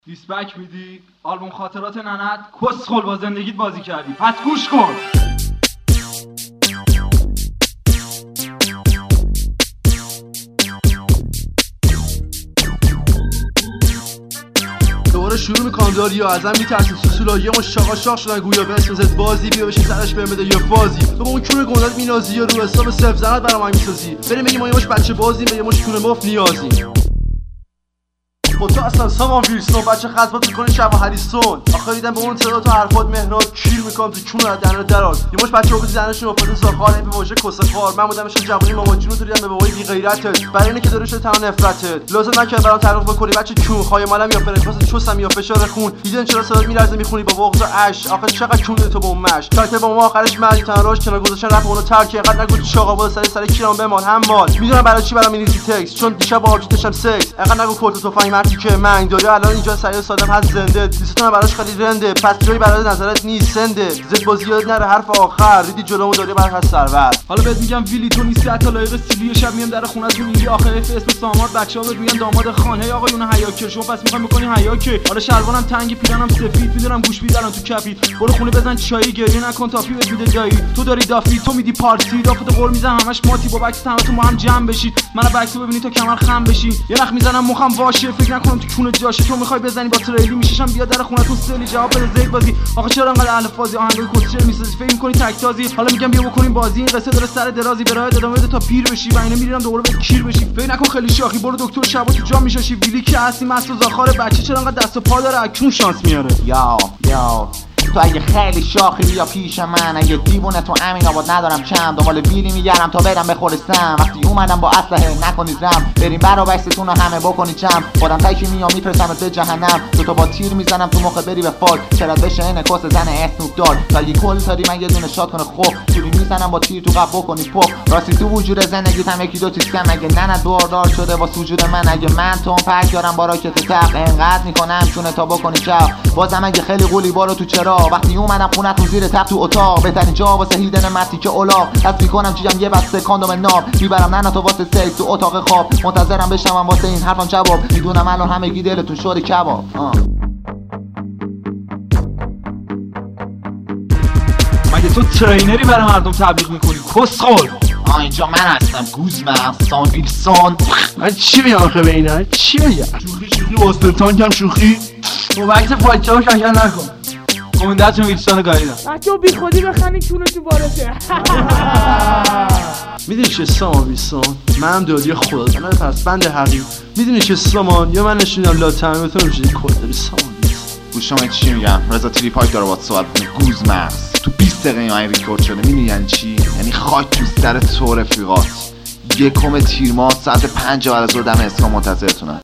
دیسبک میدی؟ آلبوم خاطرات ننت کسخل با زندگیت بازی کردی، پس گوش کن. دوباره شروع میکنم داری ازم میترسی سوسولا یه مش شاق شدن گویا به اسم زد بازی بیا بشین سرش بهم بده یه فازی تو با اون کون گندت مینازی یا رو حساب صفر زنت برام میسازی بریم بگیم ما یه مش بچه بازی به یه مش کون مف نیازی تو اصلا سامان ویلسون بچه خطبات میکنی شب و هریسون آخر دیدم به اون تعداد تو حرفات مهراد کیر میکنم تو کون رو دهنت درار یه مش بچه بودی زنشون افتاده ساخار این به واژه کسه خار من بودمش جوونی مامان جون تو دیدم به بابای بی غیرتت برای اینه که داره شده تمام نفرتت لازم نکرد برام تعریف بکنی بچه کون خای مالم یا فرکانس چوسم یا فشار خون دیدن چرا صدات میلرزه میخونی با بغض و اش آخه چقدر کون تو با اون مش تا با ما آخرش مردی تنراش کنار گذاشتن رپ اونو ترک اینقدر نگو چاقا بود سر کیرام بمان هم مال میدونم برای چی برام مینیزی تکست چون دیشب با داشتم سکس اینقدر نگو کورت تو فهمی مردی که من داری الان اینجا سعی سادم هست زنده دیستون براش خیلی رنده پس جایی برای نظرت نیست سنده زد بازی یاد نره حرف آخر ریدی جلومو داری بر هست سرور حالا بهت میگم ویلی تو نیستی حتی لایق سیلی شب میام در خونتون میگی آخر اسم سامار بچه‌ها بهت میگن داماد خانه آقایون حیاکر شما پس میخوای میکنی حیاکر حالا شلوارم تنگ پیرنم سفید میدونم گوش میدارم تو کپیت برو خونه بزن چایی گریه نکن تاپی بهت میده جایی تو داری دافی تو میدی پارتی دافت قول میزنم همش ماتی با بکس همتون با هم جمع بشید منو بکس ببینی تو کمر خم بشی یه نخ میزنم مخم واشه فکر نکنم تو کونه جاشه تو میخوای بزنی با تریلی میششم بیا در خونتون سلی جواب بده زید بازی آخه چرا انقدر الفاظی آهنگای کسچر میسازی فکر میکنی تک تازی حالا میگم بیا بکنیم بازی این قصه داره سر درازی به راه ادامه بده تا پیر بشی و اینا میرم دوباره به کیر بشی فکر نکن خیلی شاخی برو دکتر شبا تو جا میشاشی ویلی که هستی مست و زاخار بچه چرا انقدر دست و پا داره اکنون شانس میاره یا تو اگه خیلی شاخی بیا پیش من اگه دیوونه تو امین آباد ندارم چند دنبال بیلی میگردم تا برم بخورستم وقتی اومدم با اسلحه نکنید رم بریم برا بستتون رو همه بکنید چم خودم تکی میام میپرسمت به جهنم تو با تیر میزنم تو مخ بری به فاک چرا بشه این کس زن اسنوپ دار تا اگه کل تاری من یه دونه شات کنه خوب چوری میزنم با تیر تو قب بکنی پاک راستی تو وجود زندگیت هم یکی دو چیز کم اگه ننت باردار شده با وجود من اگه من تو پک دارم با راکت تق انقدر میکنم چونه تا بکنی چاق بازم اگه خیلی قولی بارو تو چرا وقتی اومدم خونتون زیر تخت تو اتاق بهترین جا واسه هیدن متی که اولاق حس میکنم چیم یه بسته کاندوم ناب میبرم نه تو واسه سکس تو اتاق خواب منتظرم بشم واسه این حرفم جواب میدونم الان همگی دلتون شد کباب مگه تو ترینری برای مردم تبلیغ میکنی کسخل اینجا من هستم گوزمن سام ویلسون من چی میگم آخه به اینا چی میگم شوخی واسه تانک هم شوخی تو وقت فایچه‌ها شکل نکن گونده‌تون ویلسون گاییدم بچه‌ها بی خودی بخندین چونه تو بارته میدونی چه سامان ویلسون منم دادی خدا من پس بند حقیق میدونی چه سامان یا من نشونم لا تعمیمتون میشه کد داری سامان گوش من چی میگم رضا تریپاک داره باهات صحبت کنه گوزمرز تو 20 دقیقه این ریکورد شده میدونی یعنی چی یعنی خاک تو سر تو رفیقات 1 تیر ماه ساعت 5 بعد از ظهر دم اسکان منتظرتونم